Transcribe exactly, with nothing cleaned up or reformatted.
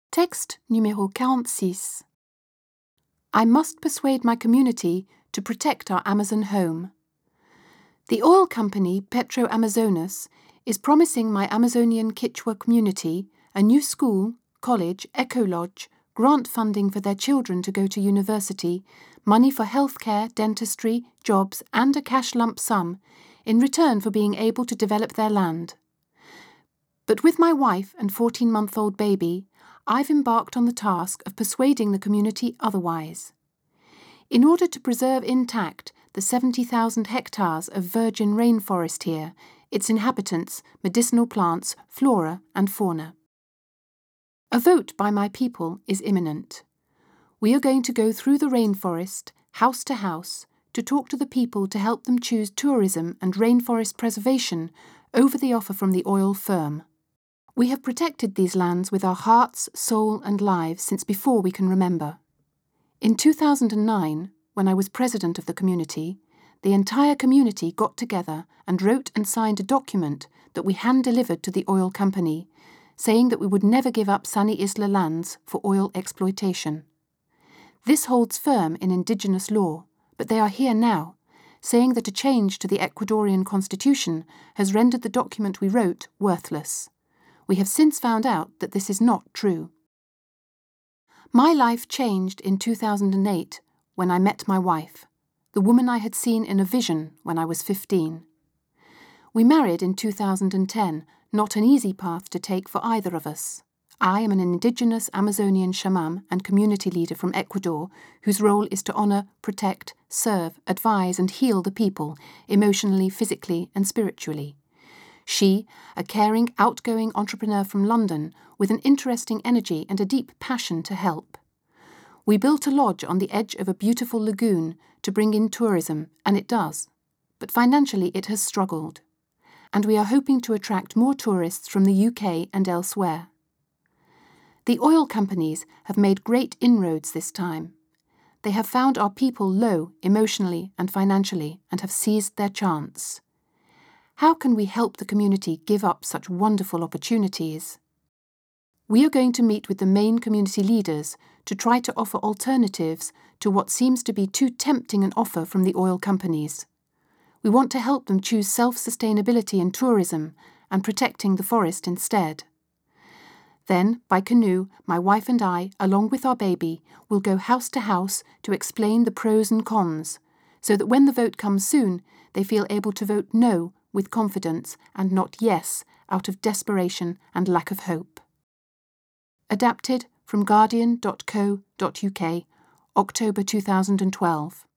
Texte numéro quarante-six. I must persuade my community to protect our Amazon home. The oil company Petro Amazonas is promising my Amazonian Quechua community a new school, college, eco-lodge, grant funding for their children to go to university, money for healthcare, dentistry, jobs, and a cash lump sum in return for being able to develop their land. But with my wife and fourteen-month-old baby, I've embarked on the task of persuading the community otherwise. In order to preserve intact the seventy thousand hectares of virgin rainforest here, its inhabitants, medicinal plants, flora and fauna. A vote by my people is imminent. We are going to go through the rainforest, house to house, to talk to the people to help them choose tourism and rainforest preservation over the offer from the oil firm. We have protected these lands with our hearts, soul and lives since before we can remember. In two thousand nine, when I was president of the community, the entire community got together and wrote and signed a document that we hand-delivered to the oil company, saying that we would never give up Sani Isla lands for oil exploitation. This holds firm in indigenous law, but they are here now, saying that a change to the Ecuadorian constitution has rendered the document we wrote worthless. We have since found out that this is not true. My life changed in two thousand eight when I met my wife, the woman I had seen in a vision when I was fifteen. We married in two thousand ten, not an easy path to take for either of us. I am an indigenous Amazonian shaman and community leader from Ecuador whose role is to honour, protect, serve, advise and heal the people emotionally, physically and spiritually. She, a caring, outgoing entrepreneur from London with an interesting energy and a deep passion to help. We built a lodge on the edge of a beautiful lagoon to bring in tourism, and it does. But financially it has struggled. And we are hoping to attract more tourists from the U K and elsewhere. The oil companies have made great inroads this time. They have found our people low emotionally and financially and have seized their chance. How can we help the community give up such wonderful opportunities? We are going to meet with the main community leaders to try to offer alternatives to what seems to be too tempting an offer from the oil companies. We want to help them choose self-sustainability in tourism and protecting the forest instead. Then, by canoe, my wife and I, along with our baby, will go house to house to explain the pros and cons, so that when the vote comes soon, they feel able to vote no with confidence and not yes out of desperation and lack of hope. Adapted from guardian dot co dot uk, October two thousand twelve.